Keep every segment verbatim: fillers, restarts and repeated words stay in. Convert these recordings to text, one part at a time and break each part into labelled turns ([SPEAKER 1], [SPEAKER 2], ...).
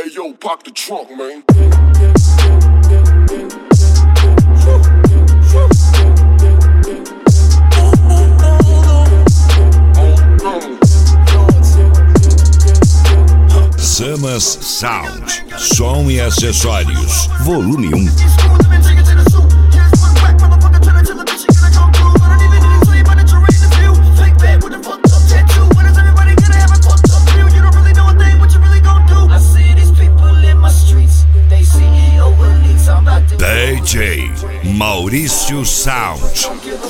[SPEAKER 1] Hey yo, park the trunk, man.
[SPEAKER 2] Samas Sound, som e acessórios, volume um. D J Maurício Sound.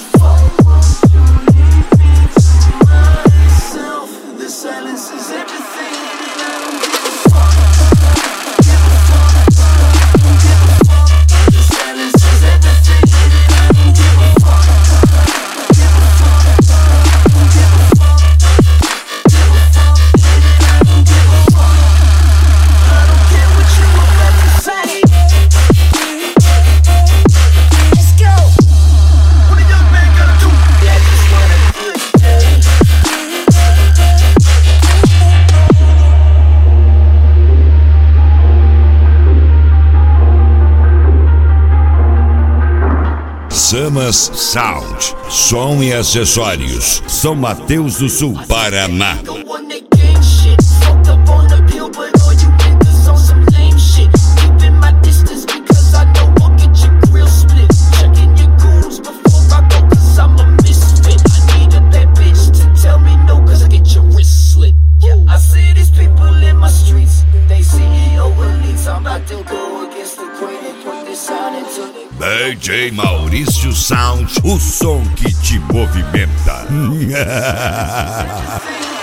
[SPEAKER 2] Samas Sound, som e acessórios, São Mateus do Sul, Paraná. D J Maurício Sound, o som que te movimenta.